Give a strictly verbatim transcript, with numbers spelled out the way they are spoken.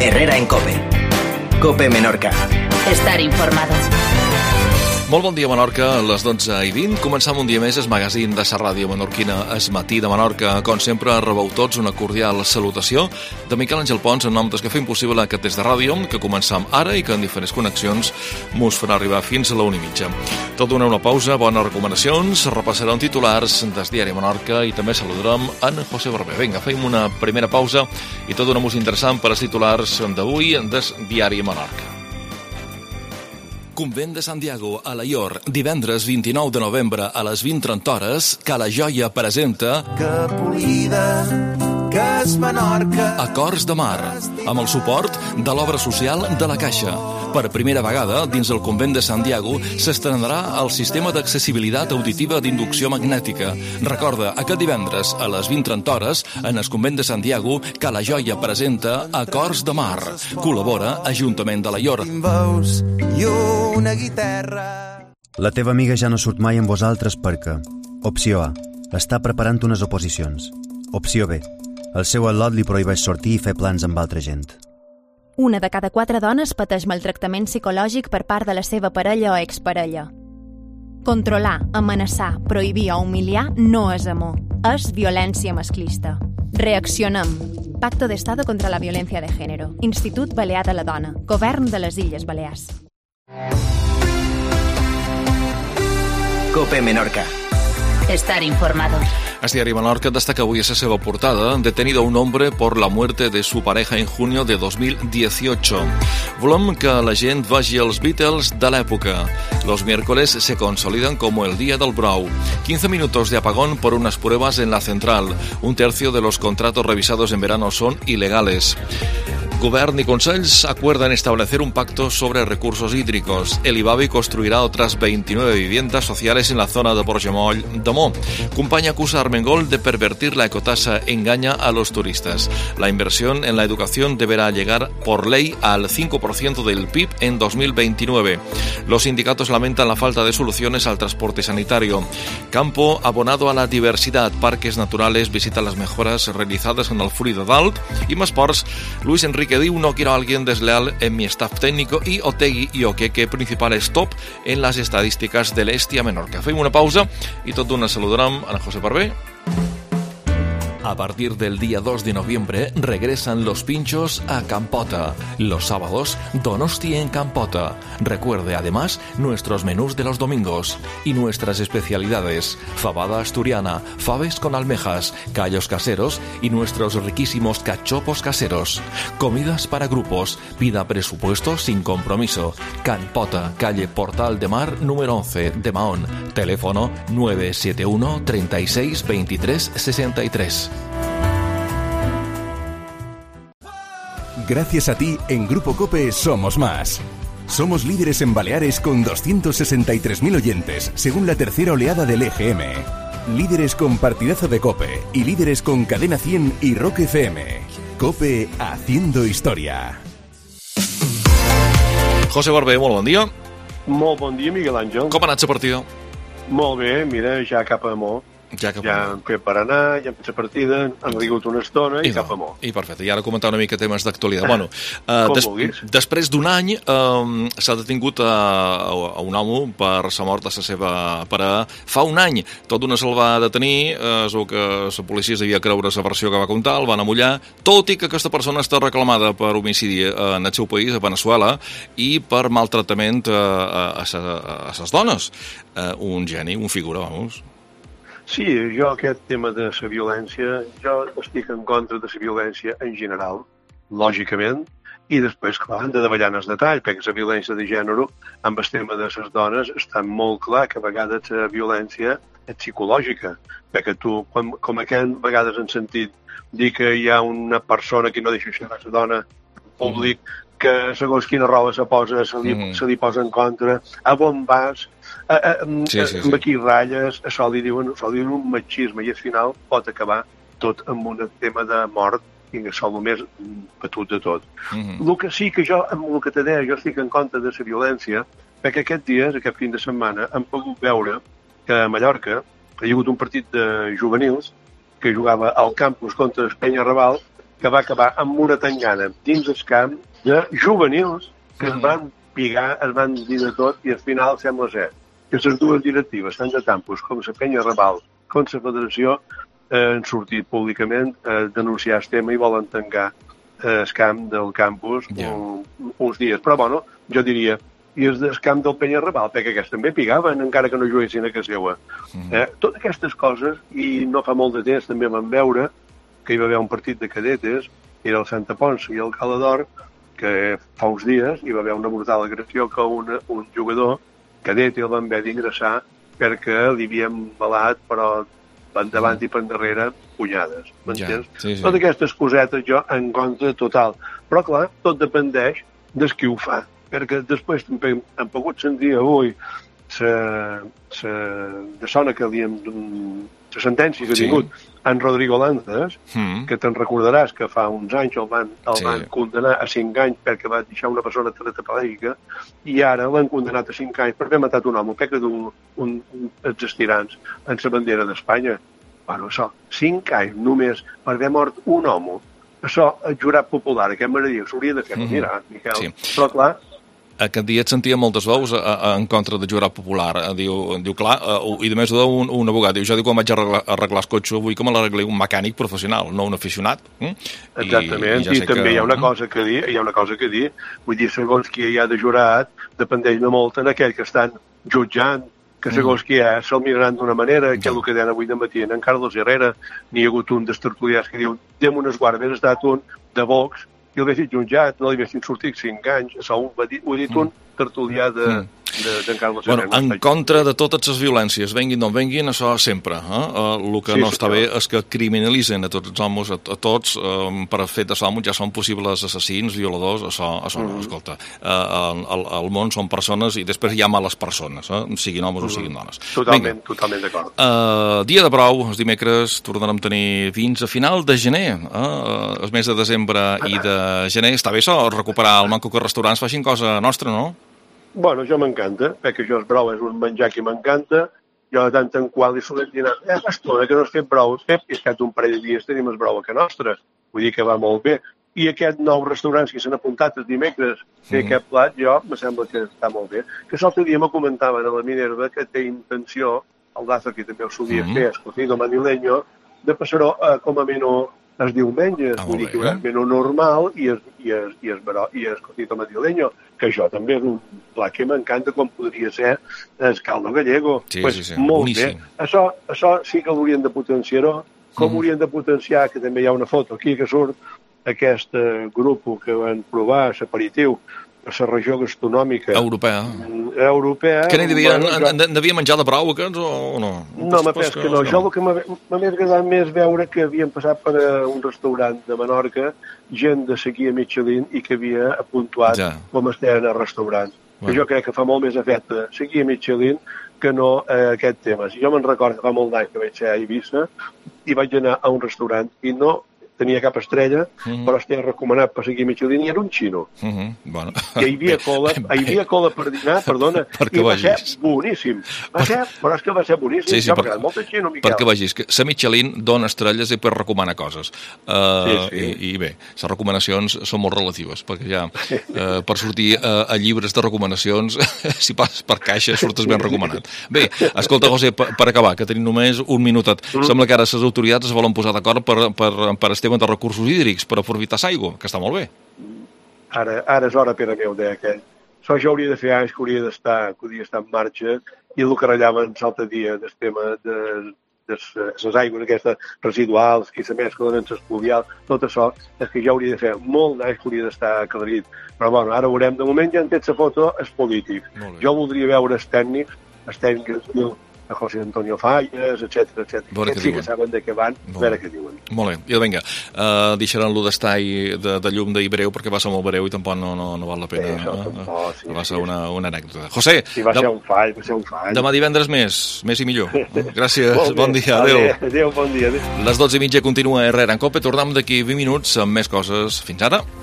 Herrera en COPE. COPE Menorca. Estar informado. Molt bon dia, Menorca, a les dotze i vint. Començam un dia més el magazín de la ràdio menorquina, Es Matí de Menorca. Com sempre, rebeu tots una cordial salutació de Miquel Àngel Pons, en nom dels que fem possible aquest test de ràdio, que començam ara i que en diferents connexions mos farà arribar fins a la una i mitja. Tot d'una una pausa, bones recomanacions, repassarem titulars del diari Menorca i també saludarem en José Barber. Vinga, fem una primera pausa i tot una música interessant per als titulars d'avui del diari Menorca. Convent de Santiago, a Alaior, divendres vint-i-nou de novembre a les vint trenta hores, Cala Joia presenta Que polida, que és Menorca. Acords de Mar, amb el suport de l'obra social de la Caixa. Per primera vegada, dins el Convent de Santiago, s'estrenarà el sistema d'accessibilitat auditiva d'inducció magnètica. Recorda, aquest divendres a les vint trenta hores, en el Convent de Santiago, Cala Joia presenta Acords de Mar. Col·labora Ajuntament d'Alaior. I una guitarra. La teva amiga ja no surt mai amb vosaltres perquè... Opció A. Està preparant unes oposicions. Opció B. El seu al·lot li prohibeix sortir i fer plans amb altra gent. Una de cada quatre dones pateix maltractament psicològic per part de la seva parella o exparella. Controlar, amenaçar, prohibir o humiliar no és amor, és violència masclista. Reaccionem. Pacto de Estado contra la Violencia de Género. Institut Balear de la Dona. Govern de les Illes Balears. COPE Menorca. Estar informado. El diario Menorca destaca hoy esa seva portada: detenido un hombre por la muerte de su pareja en junio de dos mil dieciocho. Volem que la gent vagi als Beatles de l'època. Los miércoles se consolidan como el día del brau. quince minutos de apagón por unas pruebas en la central. Un tercio de los contratos revisados en verano son ilegales. Govern y Consells acuerdan establecer un pacto sobre recursos hídricos. El IBAVI construirá otras veintinueve viviendas sociales en la zona de Porgemoll de Mo. Compañía acusa a Armengol de pervertir la ecotasa, engaña a los turistas. La inversión en la educación deberá llegar por ley al cinco por ciento del P I B en dos mil veintinueve. Los sindicatos lamentan la falta de soluciones al transporte sanitario. Campo abonado a la diversidad. Parques naturales visita las mejoras realizadas en el Furi de Dalt. Y más sports, Luis Enrique diu: no quiero a alguien desleal en mi staff técnico, y Otegui i Oqueque principales top en las estadísticas del Estia Menorca. Fem una pausa y tot d'una saludarem a José Barber. A partir del día dos de noviembre regresan los pinchos a Campota. Los sábados, Donosti en Campota. Recuerde además nuestros menús de los domingos y nuestras especialidades: fabada asturiana, faves con almejas, callos caseros y nuestros riquísimos cachopos caseros. Comidas para grupos. Pida presupuesto sin compromiso. Campota, calle Portal de Mar número once de Mahón. Teléfono nueve siete uno, treinta y seis, veintitrés, sesenta y tres. Gracias a ti, en Grupo COPE somos más. Somos líderes en Baleares con doscientos sesenta y tres mil oyentes, según la tercera oleada del E G M. Líderes con partidazo de COPE y líderes con Cadena cien y Rock F M. COPE haciendo historia. José Barber, molt bon dia. Molt bon dia, Miguel Àngel. Com ha anat la partida? Molt bé, mira, ja cap a Mo. Ja, cap ja hem fet per anar, ja hem fet la partida, hem rigut una estona i, I cap a Mo. I perfecte, i ara comentar una mica temes d'actualitat. Bueno, uh, Com des, vulguis. Després d'un any uh, s'ha detingut a, a un home per la mort de la seva parella fa un any. Tot d'una se'l va detenir, uh, es veu que la policia devia creure la versió que va contar, el van amollar, tot i que aquesta persona està reclamada per homicidi en el seu país, a Venezuela, i per maltractament uh, a les dones. Uh, un geni, un figura, vamos. Sí, jo aquest tema de la violència, jo estic en contra de la violència en general, lògicament, i després, clar, han de davallar en el detall, perquè la violència de gènere, amb el tema de les dones, està molt clar que a vegades la violència és psicològica, perquè tu, com, com aquest vegades han sentit dir que hi ha una persona que no deixa xerrar la dona en públic, que segons quina roba se posa, se li, mm-hmm. se li posa en contra, a bombars, a, a, sí, sí, sí. amb aquí ratlles, això li diuen, això li diuen un machisme, i al final pot acabar tot amb un tema de mort, i això el més patut de tot. Mm-hmm. El que sí que jo, amb el que te deia, jo estic en contra de la violència, perquè aquests dies, aquest fin de setmana, hem pogut veure que a Mallorca hi ha hagut un partit de juvenils que jugava al campus contra el Peñarrabal que va acabar amb una tangana dins el camp de juvenils que es van pigar, es van dir de tot, i al final sembla ser que les dues directives, tant de campus com la Penya Raval, com la Federació, eh, han sortit públicament a denunciar el tema i volen tancar eh, el camp del campus yeah. un, uns dies. Però, bueno, jo diria, i és del camp del Penya Raval, perquè aquests també pigaven, encara que no juguessin a casa seva. Mm. Eh, totes aquestes coses, i no fa molt de temps també vam veure que hi va haver un partit de cadetes, era el Santa Ponça i el Cala d'Or, que fa uns dies hi va haver una brutal agressió que una, un jugador cadet el van haver d'ingressar perquè li havien balat, però endavant i per endarrere punyades. M'entens? Ja, sí, sí. Totes aquestes cosetes jo en contra total. Però, clar, tot dependeix de qui ho fa. Perquè després també hem pogut sentir avui la sona que li hem... la sentència que ha tingut sí. en Rodrigo Lanzas, mm. que te'n recordaràs que fa uns anys el van, el sí. van condenar a cinc anys perquè va deixar una persona tetrapelègica, i ara l'han condenat a cinc anys per haver matat un home, perquè d'un un, un, els estirants en la bandera d'Espanya. Bueno, això, cinc anys només per haver mort un home. Això, el jurat popular, aquest meravell, s'hauria de fer mm -hmm. mirar, Miquel. Sí. Però, clar, aquest dia et sentia moltes veus a, a, en contra del jurat popular. Diu, diu clar, uh, i a més ho diu un, un abogat. Diu, jo diu, quan vaig arreglar, arreglar el cotxe, vull que me l'arregli un mecànic professional, no un aficionat. Mm? Exactament, i, i, ja i també que... hi ha una cosa que dir, hi ha una cosa que dir, vull dir, segons qui hi ha de jurat, dependeix de molt en aquell que estan jutjant, que segons mm. qui hi ha, se'l miraran d'una manera, que és el que deien avui de matí en Carlos Herrera, n'hi ha hagut un dels tertulians que diu, dem unes guardes, ha estat un de Vox, i el haguessin jutjat, no li haguessin sortit cinc anys, això ho ha dit, ho ha dit un tertulià de, mm. de, de Carlos bueno, en contra de totes les violències, venguin d'on venguin, això sempre. Eh? El que sí, no està bé és que criminalitzen a tots els homes, a, a tots, eh, per fet de homes ja són possibles assassins, violadors, això, això no, mm. escolta. Eh, el, el món són persones i després hi ha males persones, eh? siguin homes mm. o siguin dones. Totalment, Vinga. totalment d'acord. Uh, dia de brou, els dimecres, tornarem a tenir fins a final de gener, eh? el mes de desembre i de gener. Està bé això, recuperar el manco que els restaurants facin cosa nostra, no? Bueno, jo m'encanta, perquè jo el brou és un menjar que m'encanta, jo de tant en qual li solem dir, eh, estona que no has fet brou, Pep, i escat un parell de dies tenim el brou a que nostra, vull dir que va molt bé. I aquests nous restaurants que s'han apuntat els dimecres fer mm. aquest plat, jo, me sembla que està molt bé. Que l'altre dia me comentaven a la Minerva que té intenció, el Daza que també ho solia mm. fer, el cocido madrileño, de passar-ho eh, com a menú els diumenges, ah, vull dir que hi ha menú normal i el, i el, i el, i el cocido madrileño, que això també és un plat que m'encanta com podria ser el caldo gallego. Sí, pues, sí, sí. Molt Boníssim. bé. Això, això sí que l'haurien de potenciar-ho, com mm. haurien de potenciar, que també hi ha una foto aquí que surt, aquest eh, grup que van provar l'aperitiu a la regió gastronòmica europea. europea que n'hi devia, bueno, en, en devia menjar de brou aquests o no? No, m'ha pes que no. Jo el que m'ha agradat més veure que havien passat per un restaurant de Menorca, gent de seguir Michelin i que havia apuntuat ja. com estaven al restaurant. Bueno. Que jo crec que fa molt més efecte seguir Michelin que no eh, aquest tema. Si jo me'n recordo que fa molt d'anys que vaig ser a Eivissa i vaig anar a un restaurant i no tenia cap estrella, uh -huh. però estava recomanat per seguir Michelin i era un xino. Uh -huh. bueno. I hi havia cola, hi havia cola per dinar, perdona, i va ser boníssim. Va ser, però és que va ser boníssim. Sí, sí, ja, per, molt de xino, Miquel. Perquè vegis que la Michelin dona estrelles i per recomanar coses. Uh, sí, sí. I, I bé, les recomanacions són molt relatives, perquè ja uh, per sortir uh, a llibres de recomanacions, si passes per caixa surtes ben recomanat. Bé, escolta, José, per, per acabar, que tenim només un minutet. Mm. Sembla que ara les autoritats es volen posar d'acord per, per, per estem de recursos hídrics per aprofitar l'aigua, que està molt bé. Ara, ara és hora, Pere meu, deia aquell. Això ja hauria de fer anys que hauria d'estar, que hauria d'estar en marxa, i el que rallaven l'altre dia del tema de, de les aigües aquestes residuals que se mesclen en les pluvials, tot això, és que ja hauria de fer molt d'anys que hauria d'estar aclarit. Però bueno, ara veurem, de moment ja han fet la foto, és polític. Jo voldria veure els tècnics, els tècnics a José Antonio Falles, etcètera, etcètera. Que sí que saben de què van, a veure què diuen. Molt bé. I vinga, uh, deixaran-lo d'estar de, de llum d'ahir breu, perquè va ser molt breu i tampoc no, no, no val la pena. Sí, això uh, tampoc, sí, va ser sí. una, una anècdota. José! Sí, va ser un fall, va ser un fall. Demà divendres més, més i millor. Gràcies, bon, bon dia, adéu. Adéu, bon dia. Adéu. Les dotze i mitja continua Herrera en Cope, tornem d'aquí vint minuts amb més coses. Fins ara.